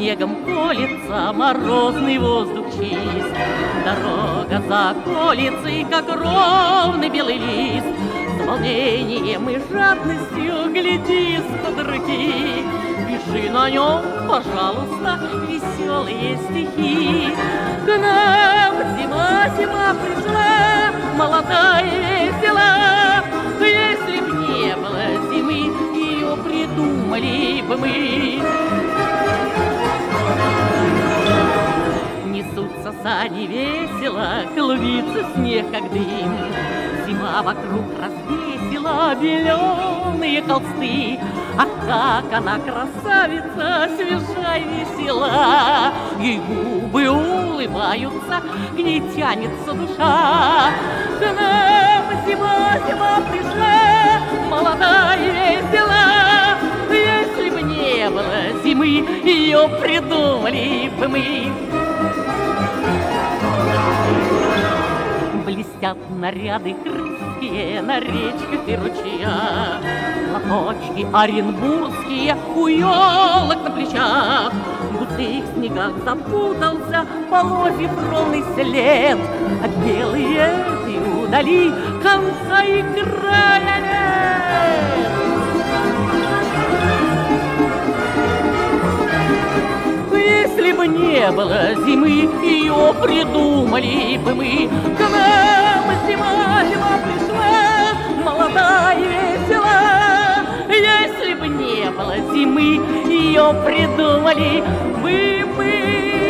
снегом колется, морозный воздух чист. Дорога за околицей, как ровный белый лист. С волнением и жадностью гляди из-под руки. Пиши на нем, пожалуйста, веселые стихи. К нам зима пришла, молодая и весела. Если б не было зимы, ее придумали бы мы. Несутся сани весело, клубится снег, как дым. Зима вокруг развесила беленые холсты. Ах, как она красавица, свежа и весела. Ей губы улыбаются, к ней тянется душа. К нам зима пришла, молодая и весела. Если бы не было зимы, ее придумали бы мы. Блестят наряды крымские на речках и ручьях, платочки оренбургские у елок на плечах. В густых снегах запутался полозьев ровный след, а белые этой удали конца и края нет. Если бы не было зимы, ее придумали бы мы. К нам зима пришла, молодая и весела. Если бы не было зимы, ее придумали бы мы.